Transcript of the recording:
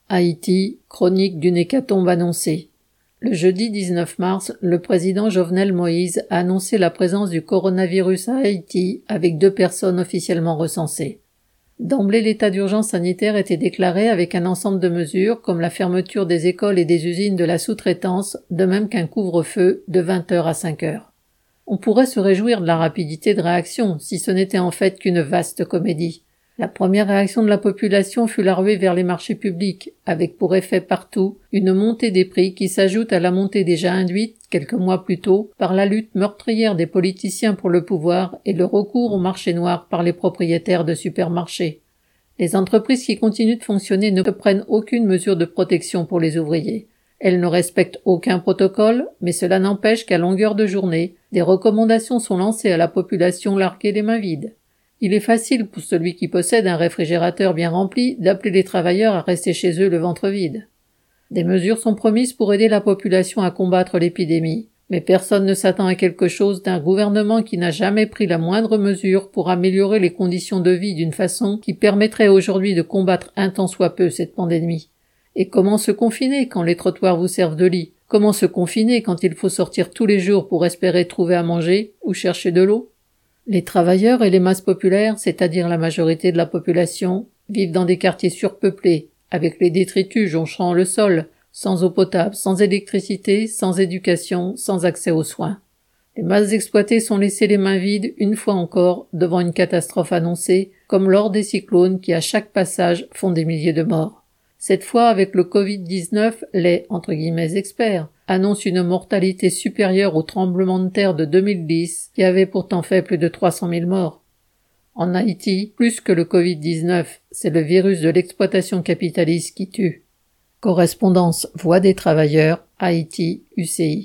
Haïti, chronique d'une hécatombe annoncée. Le jeudi 19 mars, le président Jovenel Moïse a annoncé la présence du coronavirus à Haïti avec 2 personnes officiellement recensées. D'emblée, l'état d'urgence sanitaire était déclaré avec un ensemble de mesures comme la fermeture des écoles et des usines de la sous-traitance, de même qu'un couvre-feu de 20h à 5h. On pourrait se réjouir de la rapidité de réaction, si ce n'était en fait qu'une vaste comédie. La première réaction de la population fut la ruée vers les marchés publics, avec pour effet partout une montée des prix qui s'ajoute à la montée déjà induite, quelques mois plus tôt, par la lutte meurtrière des politiciens pour le pouvoir et le recours au marché noir par les propriétaires de supermarchés. Les entreprises qui continuent de fonctionner ne prennent aucune mesure de protection pour les ouvriers. Elles ne respectent aucun protocole, mais cela n'empêche qu'à longueur de journée, des recommandations sont lancées à la population larguée les mains vides. Il est facile pour celui qui possède un réfrigérateur bien rempli d'appeler les travailleurs à rester chez eux le ventre vide. Des mesures sont promises pour aider la population à combattre l'épidémie, mais personne ne s'attend à quelque chose d'un gouvernement qui n'a jamais pris la moindre mesure pour améliorer les conditions de vie d'une façon qui permettrait aujourd'hui de combattre un tant soit peu cette pandémie. Et comment se confiner quand les trottoirs vous servent de lit? Comment se confiner quand il faut sortir tous les jours pour espérer trouver à manger ou chercher de l'eau? Les travailleurs et les masses populaires, c'est-à-dire la majorité de la population, vivent dans des quartiers surpeuplés, avec les détritus jonchant le sol, sans eau potable, sans électricité, sans éducation, sans accès aux soins. Les masses exploitées sont laissées les mains vides, une fois encore, devant une catastrophe annoncée, comme lors des cyclones qui, à chaque passage, font des milliers de morts. Cette fois, avec le Covid-19, les « experts » annoncent une mortalité supérieure au tremblement de terre de 2010, qui avait pourtant fait plus de 300 000 morts. En Haïti, plus que le Covid-19, c'est le virus de l'exploitation capitaliste qui tue. Correspondance Voix des travailleurs, Haïti, UCI.